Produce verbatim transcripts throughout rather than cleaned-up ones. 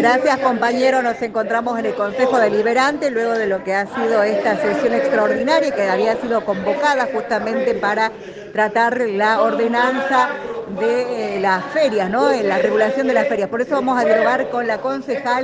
Gracias, compañero. Nos encontramos en el Consejo Deliberante luego de lo que ha sido esta sesión extraordinaria que había sido convocada justamente para tratar la ordenanza de eh, las ferias, ¿no? En la regulación de las ferias. Por eso vamos a dialogar con la concejal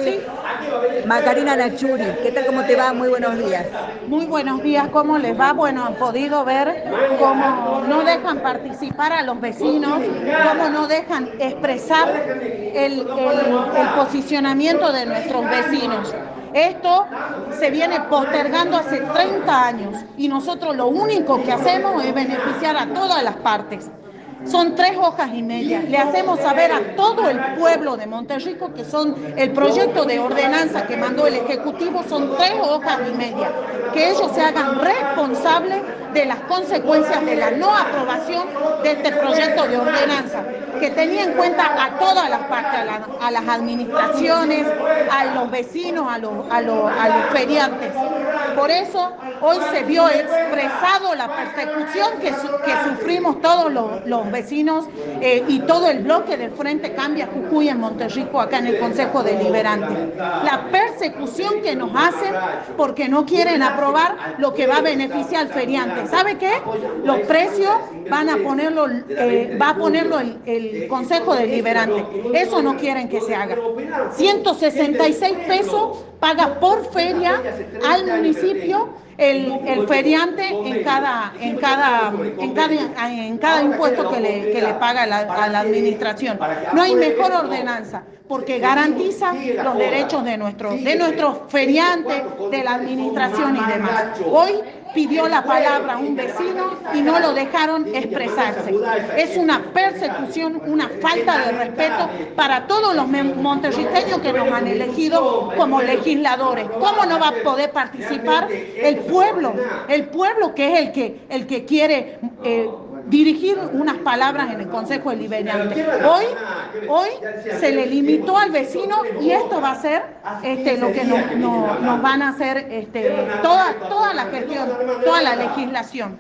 Macarena Nachuri. ¿Qué tal? ¿Cómo te va? Muy buenos días. Muy buenos días, ¿cómo les va? Bueno, han podido ver cómo no dejan participar a los vecinos, cómo no dejan expresar el, el, el posicionamiento de nuestros vecinos. Esto se viene postergando hace treinta años y nosotros lo único que hacemos es beneficiar a todas las partes. Son tres hojas y media. Le hacemos saber a todo el pueblo de Monterrico que son el proyecto de ordenanza que mandó el Ejecutivo, son tres hojas y media. Que ellos se hagan responsables de las consecuencias de la no aprobación de este proyecto de ordenanza, que tenía en cuenta a todas las partes, a, la, a las administraciones, a los vecinos, a los, a, los, a los feriantes. Por eso hoy se vio expresado la persecución que, su, que sufrimos todos los, los vecinos eh, y todo el bloque del Frente Cambia Jujuy en Monterrico, acá en el Consejo Deliberante. La persecución que nos hacen porque no quieren aprobar lo que va a beneficiar al feriante. ¿Sabe qué? Los precios van a ponerlo, eh, va a ponerlo el, el Consejo Deliberante. Eso no quieren que se haga. ciento sesenta y seis pesos paga por feria al municipio el, el feriante en cada, en, cada, en, cada, en cada impuesto que le, que le paga la, a la administración. No hay mejor ordenanza porque garantiza los derechos de nuestros, de nuestros feriantes, de la administración y demás. Hoy pidió la palabra un vecino y no lo dejaron expresarse. Es una persecución, una falta de respeto para todos los monterriteños que nos han elegido como legisladores. ¿Cómo no va a poder participar el pueblo? El pueblo que es el que, el que quiere eh, dirigir unas palabras en el Consejo Deliberante. Hoy, hoy se le limitó al vecino y esto va a ser este, lo que nos, nos, nos van a hacer este, toda, toda la gestión, toda la legislación.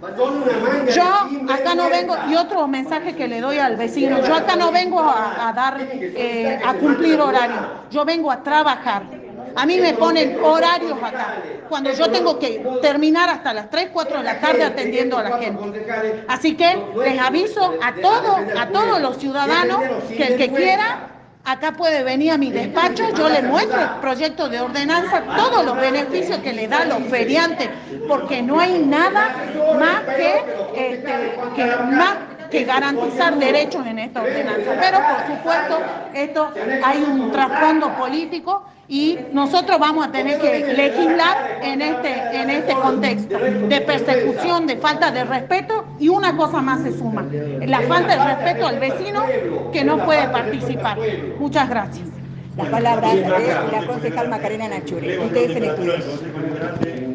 Yo acá no vengo, y otro mensaje que le doy al vecino, yo acá no vengo a, a dar, eh, a cumplir horario, yo vengo a trabajar. A mí me ponen horarios acá, cuando yo tengo que terminar hasta las tres, cuatro de la tarde atendiendo a la gente. Así que les aviso a todos, a todos los ciudadanos que el que quiera, acá puede venir a mi despacho, yo le muestro el proyecto de ordenanza, todos los beneficios que le da a los feriantes, porque no hay nada más que, este, que más que garantizar derechos en esta ordenanza. Pero por supuesto, esto hay un trasfondo político y nosotros vamos a tener que legislar en este, en este contexto de persecución, de falta de respeto, y una cosa más se suma, la falta de respeto al vecino que no puede participar. Muchas gracias. Las palabras de la concejal Macarena Nachuri. Ustedes en estudio.